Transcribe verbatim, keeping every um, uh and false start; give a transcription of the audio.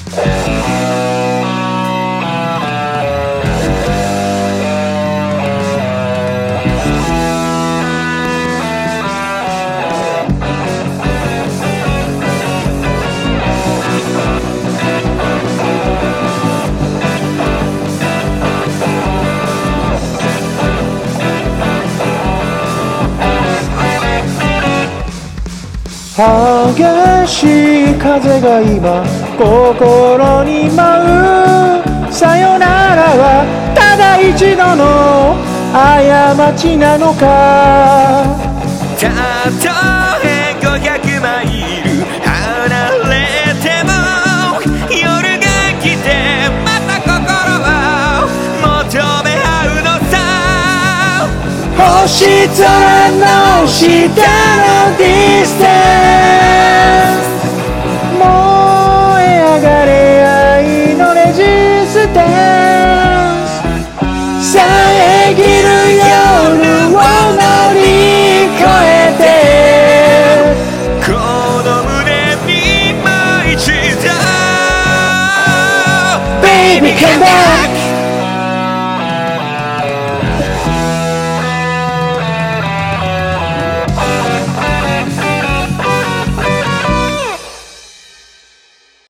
激しい風が今心に舞う。さよならはただ一度の過ちなのか。 たとえごひゃくマイル離れても夜が来てまた心を求め合うのさ。 星空の下のディスタンス、燃え上がれ愛のレジスタンス。遮る夜を乗り越えてこの胸にもう一度 Baby come back